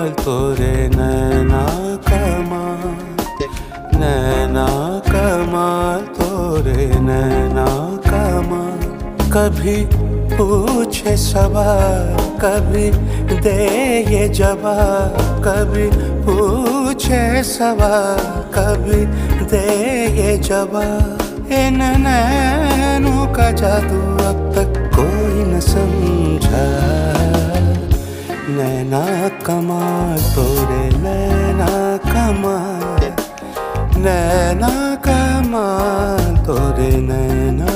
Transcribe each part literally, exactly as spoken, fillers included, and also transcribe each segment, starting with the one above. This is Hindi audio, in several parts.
तोरे नैना कमाल, नैना कमाल तोरे नैना कमाल। कभी पूछे सवाल, कभी दे ये जवाब, कभी पूछे सवाल, कभी दे ये जवाब। इन नैनों का जादू अब तक कोई न समझा। नैना कमाल तोरे नैना कमाल, नैना कमाल तोरे नैना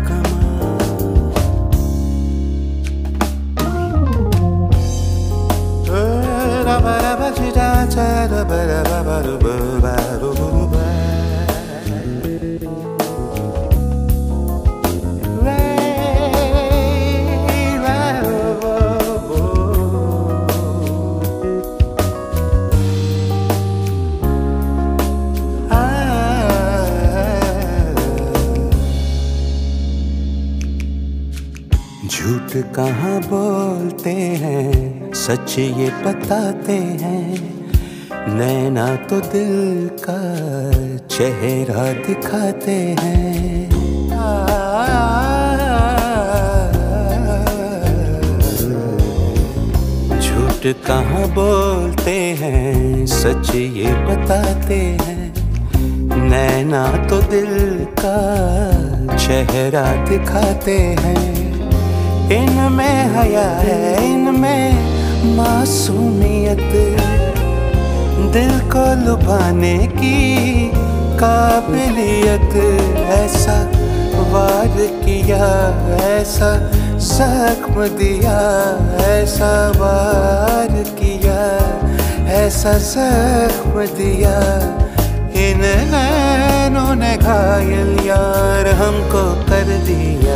झूठ कहाँ बोलते हैं, सच ये बताते हैं। नैना तो दिल का चेहरा दिखाते हैं। झूठ कहाँ बोलते हैं, सच ये बताते हैं। नैना तो दिल का चेहरा दिखाते हैं। इनमें हया है, इनमें मासूमियत, दिल को लुभाने की काबिलियत। ऐसा वार किया, ऐसा जख्म दिया, ऐसा वार किया, ऐसा जख्म दिया। इन नैनों ने घायल यार हमको कर दिया।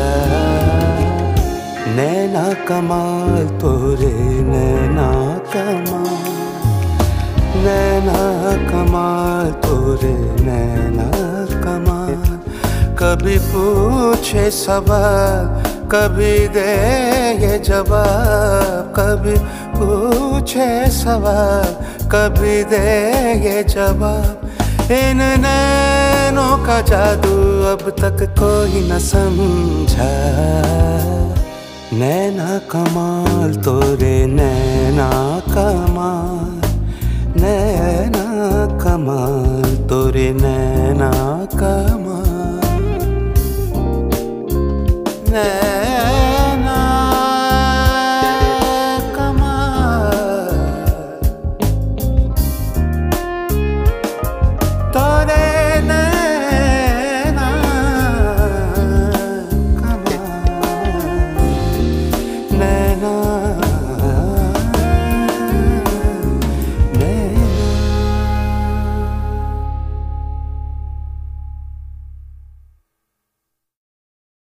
नैना कमाल तोरे नैना कमाल, नैना कमाल तोरे नैना कमाल। कभी पूछे सवाल, कभी दे ये जवाब, कभी पूछे सवाल, कभी दे ये जवाब। इन नैनों का जादू अब तक कोई न समझा। नैना कमाल तोरे नैना कमाल, नैना कमाल तोरे नैना